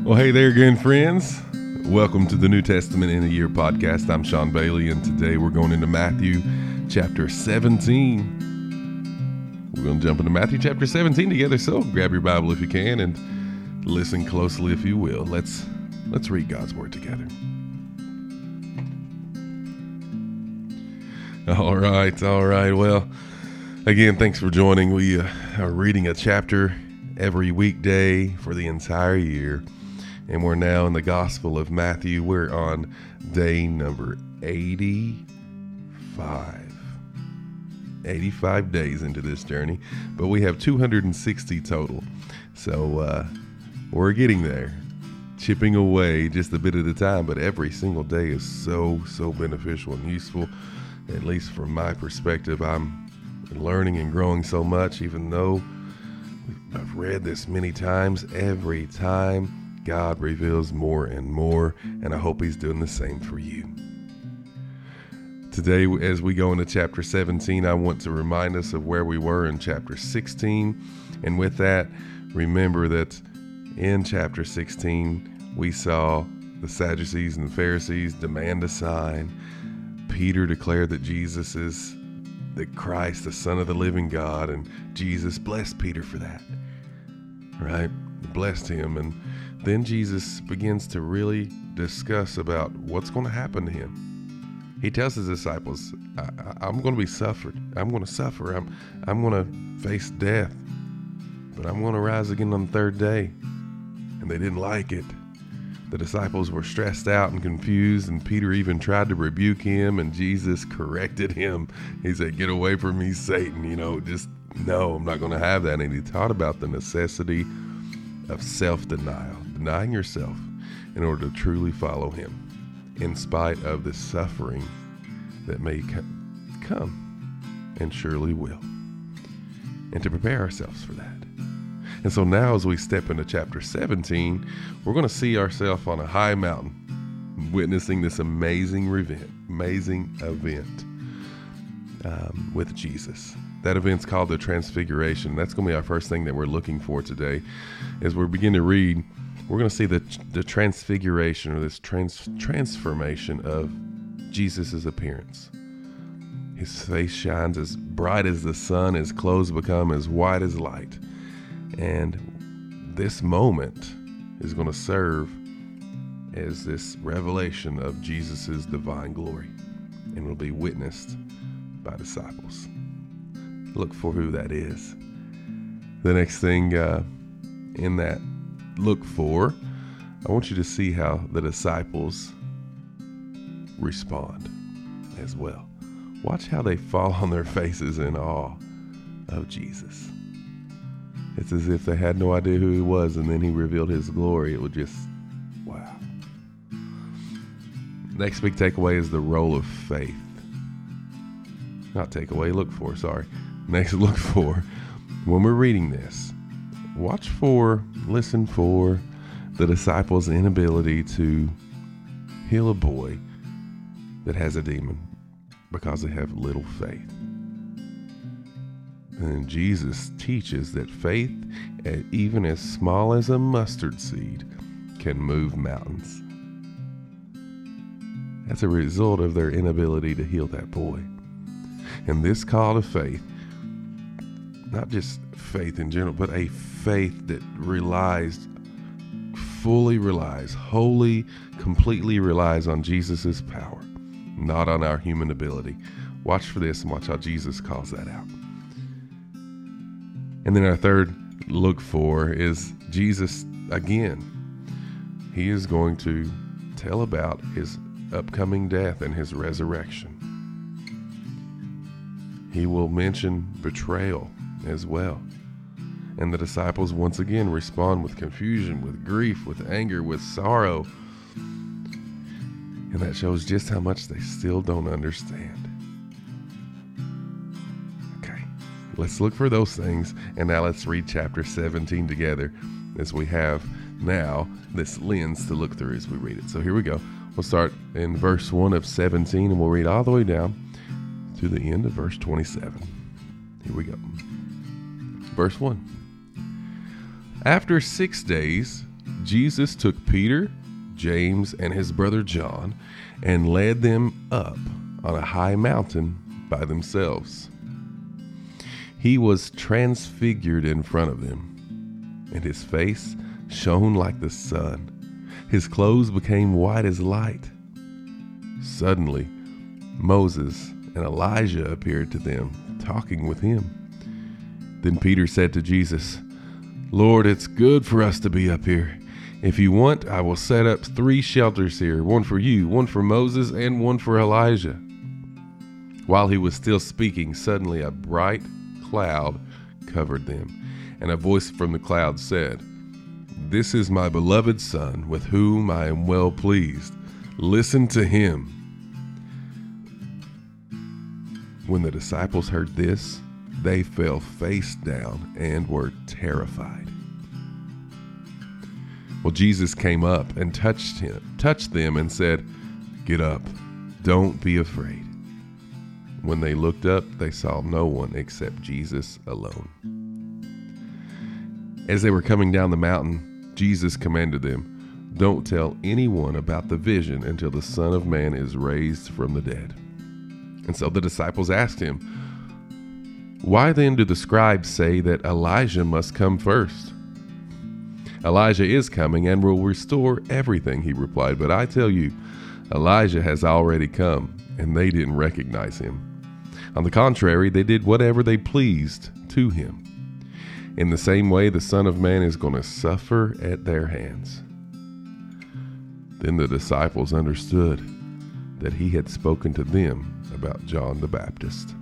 Well, hey there again, friends. Welcome to the New Testament in a Year podcast. I'm Sean Bailey, and today we're going into Matthew chapter 17. We're going to jump into Matthew chapter 17 together, so grab your Bible if you can and listen closely if you will. Let's read God's Word together. All right. Well, again, thanks for joining. We are reading a chapter every weekday for the entire year. And we're now in the Gospel of Matthew. We're on day number 85. 85 days into this journey, but we have 260 total. So we're getting there, chipping away just a bit at a time, but every single day is so beneficial and useful. At least from my perspective, I'm learning and growing so much, even though I've read this many times. Every time God reveals more and more, and I hope He's doing the same for you. Today, as we go into chapter 17, I want to remind us of where we were in chapter 16. And with that, remember that in chapter 16, we saw the Sadducees and the Pharisees demand a sign. Peter declared that Jesus is the Christ, the Son of the living God, and Jesus blessed Peter for that. Right? Blessed him, and then Jesus begins to really discuss about what's going to happen to him. He tells his disciples, I'm going to be suffered. I'm going to suffer. I'm going to face death, but I'm going to rise again on the third day. And they didn't like it. The disciples were stressed out and confused, and Peter even tried to rebuke him, and Jesus corrected him. He said, "Get away from me, Satan. No, I'm not going to have that." And he taught about the necessity of self-denial, denying yourself in order to truly follow him, in spite of the suffering that may come and surely will, and to prepare ourselves for that. And so now, as we step into chapter 17, we're going to see ourselves on a high mountain, witnessing this amazing event with Jesus. That event's called the Transfiguration. That's going to be our first thing that we're looking for today. As we begin to read, we're going to see the transfiguration, or this transformation of Jesus' appearance. His face shines as bright as the sun. His clothes become as white as light. And this moment is going to serve as this revelation of Jesus' divine glory, and will be witnessed by disciples. Look for who that is. The next thing in that look for, I want you to see how the disciples respond as well. Watch how they fall on their faces in awe of Jesus. It's as if they had no idea who he was, and then he revealed his glory. It would just, wow. Next big takeaway is the role of faith. Not takeaway, look for, sorry. Next, look for, when we're reading this, listen for the disciples' inability to heal a boy that has a demon because they have little faith. And Jesus teaches that faith, even as small as a mustard seed, can move mountains. That's a result of their inability to heal that boy. And this call to faith, not just faith in general, but a faith that wholly, completely relies on Jesus' power, not on our human ability. Watch for this and watch how Jesus calls that out. And then our third look for is Jesus again. He is going to tell about his upcoming death and his resurrection. He will mention betrayal as well. And the disciples once again respond with confusion, with grief, with anger, with sorrow. And that shows just how much they still don't understand. Okay, let's look for those things. And now let's read chapter 17 together, as we have now this lens to look through as we read it. So here we go. We'll start in verse 1 of 17, and we'll read all the way down to the end of verse 27. Here we go. Verse 1. After 6 days, Jesus took Peter, James, and his brother John and led them up on a high mountain by themselves. He was transfigured in front of them, and his face shone like the sun. His clothes became white as light. Suddenly, Moses and Elijah appeared to them, talking with him. Then Peter said to Jesus, "Lord, it's good for us to be up here. If you want, I will set up 3 shelters here, one for you, one for Moses, and one for Elijah." While he was still speaking, suddenly a bright cloud covered them, and a voice from the cloud said, "This is my beloved Son, with whom I am well pleased. Listen to him." When the disciples heard this, they fell face down and were terrified. Well, Jesus came up and touched them and said, "Get up, don't be afraid." When they looked up, they saw no one except Jesus alone. As they were coming down the mountain, Jesus commanded them, "Don't tell anyone about the vision until the Son of Man is raised from the dead." And so the disciples asked him, "Why then do the scribes say that Elijah must come first?" "Elijah is coming and will restore everything," he replied. "But I tell you, Elijah has already come, and they didn't recognize him. On the contrary, they did whatever they pleased to him. In the same way, the Son of Man is going to suffer at their hands." Then the disciples understood that he had spoken to them about John the Baptist.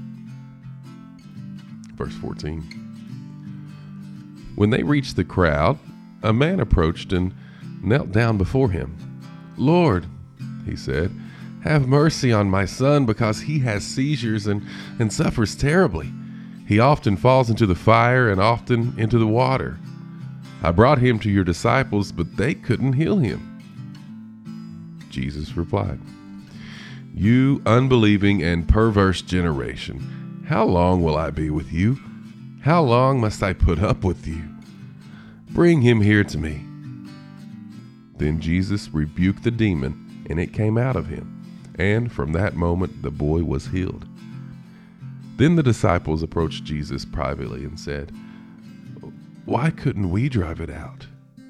Verse 14. When they reached the crowd, a man approached and knelt down before him. "Lord," he said, "have mercy on my son, because he has seizures and suffers terribly. He often falls into the fire and often into the water. I brought him to your disciples, but they couldn't heal him." Jesus replied, "You unbelieving and perverse generation, how long will I be with you? How long must I put up with you? Bring him here to me." Then Jesus rebuked the demon, and it came out of him. And from that moment, the boy was healed. Then the disciples approached Jesus privately and said, "Why couldn't we drive it out?"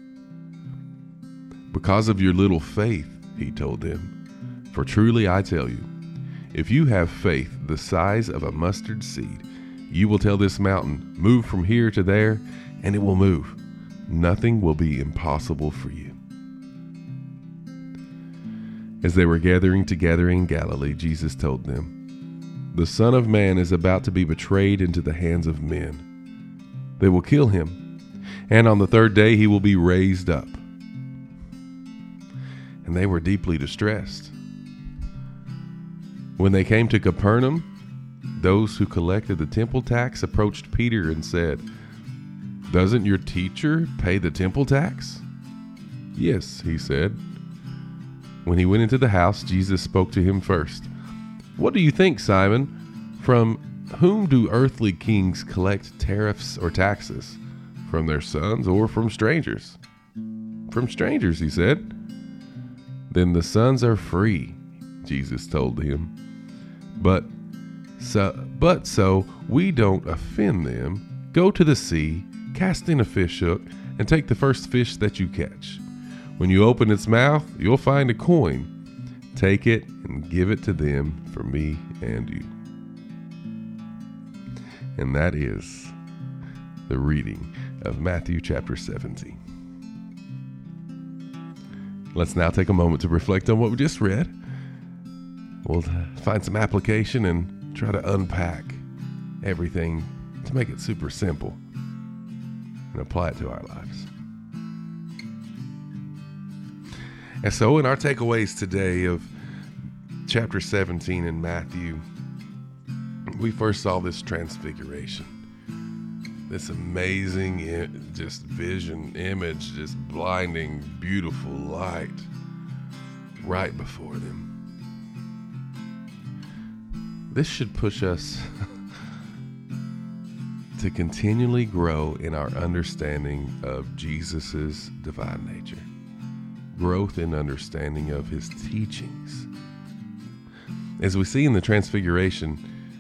"Because of your little faith," he told them. "For truly I tell you, if you have faith the size of a mustard seed, you will tell this mountain, 'Move from here to there,' and it will move. Nothing will be impossible for you." As they were gathering together in Galilee, Jesus told them, "The Son of Man is about to be betrayed into the hands of men. They will kill him, and on the 3rd day he will be raised up." And they were deeply distressed. When they came to Capernaum, those who collected the temple tax approached Peter and said, "Doesn't your teacher pay the temple tax?" "Yes," he said. When he went into the house, Jesus spoke to him first. "What do you think, Simon? From whom do earthly kings collect tariffs or taxes? From their sons or from strangers?" "From strangers," he said. "Then the sons are free," Jesus told him. But so we don't offend them. Go to the sea, cast in a fish hook, and take the first fish that you catch. When you open its mouth, you'll find a coin. Take it and give it to them for me and you." And that is the reading of Matthew chapter 17. Let's now take a moment to reflect on what we just read. We'll find some application and try to unpack everything to make it super simple and apply it to our lives. And so in our takeaways today of chapter 17 in Matthew, we first saw this transfiguration, this amazing just vision, image, just blinding, beautiful light right before them. This should push us to continually grow in our understanding of Jesus's divine nature, growth in understanding of his teachings. As we see in the Transfiguration,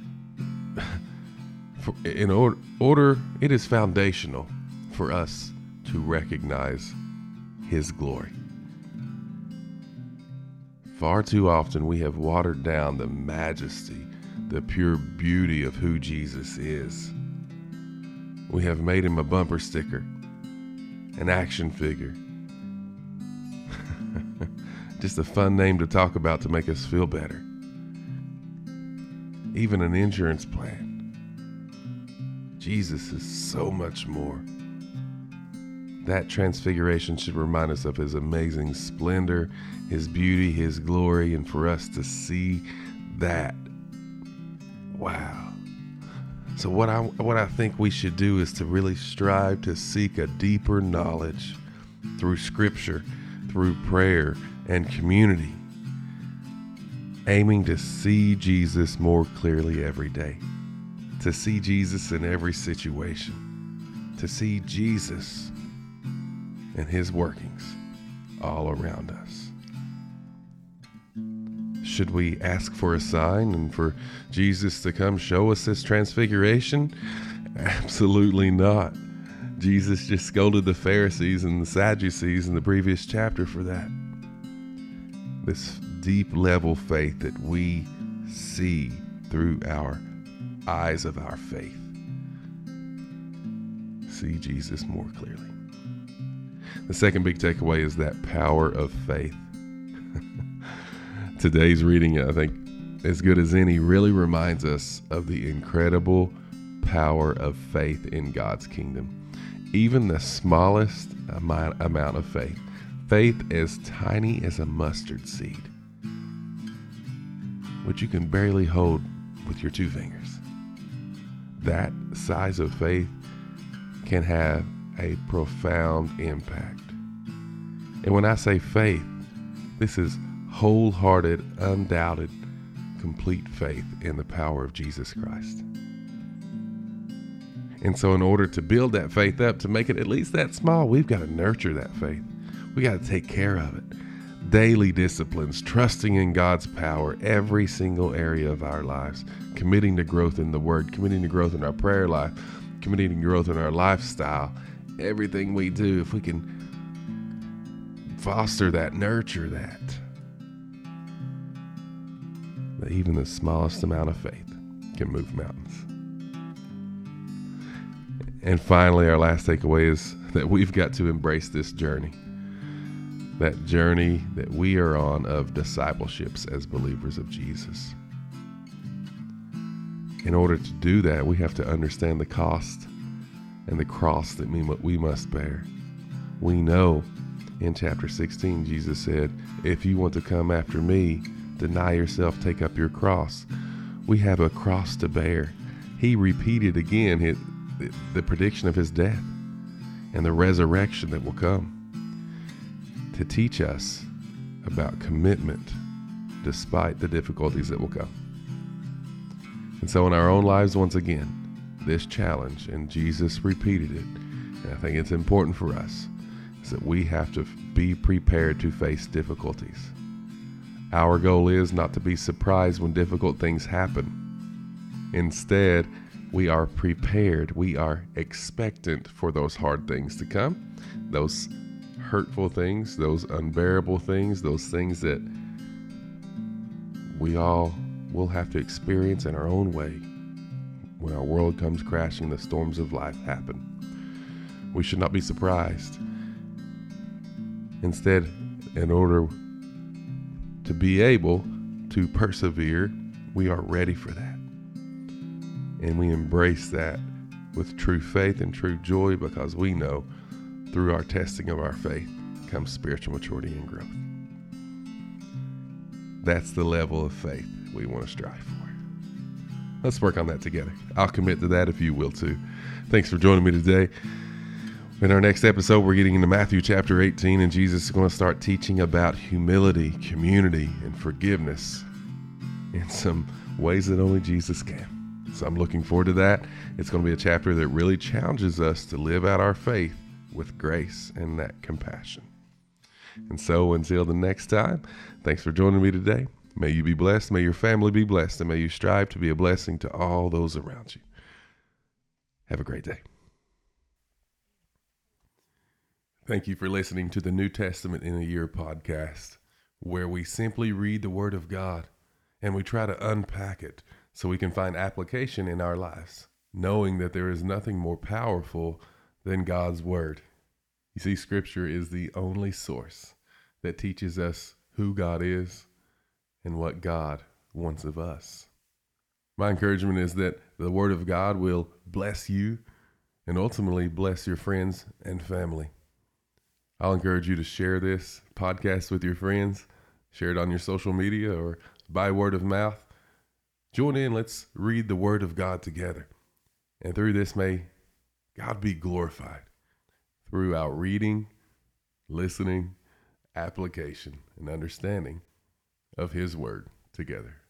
in order, it is foundational for us to recognize his glory. Far too often we have watered down the majesty, the pure beauty of who Jesus is. We have made him a bumper sticker, an action figure, just a fun name to talk about to make us feel better, even an insurance plan. Jesus is so much more. That Transfiguration should remind us of his amazing splendor, his beauty, his glory, and for us to see that. Wow. So what I think we should do is to really strive to seek a deeper knowledge through Scripture, through prayer and community, aiming to see Jesus more clearly every day, to see Jesus in every situation, to see Jesus and his workings all around us. Should we ask for a sign and for Jesus to come show us this transfiguration? Absolutely not. Jesus just scolded the Pharisees and the Sadducees in the previous chapter for that. This deep level faith that we see through our eyes of our faith. See Jesus more clearly. The second big takeaway is that power of faith. Today's reading, I think, as good as any, really reminds us of the incredible power of faith in God's kingdom. Even the smallest amount of faith, faith as tiny as a mustard seed, which you can barely hold with your two fingers. That size of faith can have a profound impact. And when I say faith, this is wholehearted, undoubted, complete faith in the power of Jesus Christ. And so in order to build that faith up, to make it at least that small, we've got to nurture that faith. We got to take care of it. Daily disciplines, trusting in God's power every single area of our lives, committing to growth in the Word, committing to growth in our prayer life, committing to growth in our lifestyle. Everything we do, if we can foster that, nurture that, even the smallest amount of faith can move mountains. And finally, our last takeaway is that we've got to embrace this journey. That journey that we are on of discipleships as believers of Jesus. In order to do that, we have to understand the cost and the cross that we must bear. We know in chapter 16, Jesus said, if you want to come after me, deny yourself, take up your cross. We have a cross to bear. He repeated again the prediction of his death and the resurrection that will come to teach us about commitment despite the difficulties that will come. And so in our own lives, once again, this challenge, and Jesus repeated it, and I think it's important for us, is that we have to be prepared to face difficulties. Our goal is not to be surprised when difficult things happen. Instead, we are prepared. We are expectant for those hard things to come, those hurtful things, those unbearable things, those things that we all will have to experience in our own way when our world comes crashing, the storms of life happen. We should not be surprised. Instead, in order to be able to persevere, we are ready for that. And we embrace that with true faith and true joy, because we know through our testing of our faith comes spiritual maturity and growth. That's the level of faith we want to strive for. Let's work on that together. I'll commit to that if you will too. Thanks for joining me today. In our next episode, we're getting into Matthew chapter 18, and Jesus is going to start teaching about humility, community, and forgiveness in some ways that only Jesus can. So I'm looking forward to that. It's going to be a chapter that really challenges us to live out our faith with grace and that compassion. And so until the next time, thanks for joining me today. May you be blessed, may your family be blessed, and may you strive to be a blessing to all those around you. Have a great day. Thank you for listening to the New Testament in a Year podcast, where we simply read the Word of God and we try to unpack it so we can find application in our lives, knowing that there is nothing more powerful than God's Word. You see, Scripture is the only source that teaches us who God is and what God wants of us. My encouragement is that the Word of God will bless you and ultimately bless your friends and family. I'll encourage you to share this podcast with your friends, share it on your social media or by word of mouth. Join in, let's read the Word of God together. And through this, may God be glorified through our reading, listening, application, and understanding of His Word together.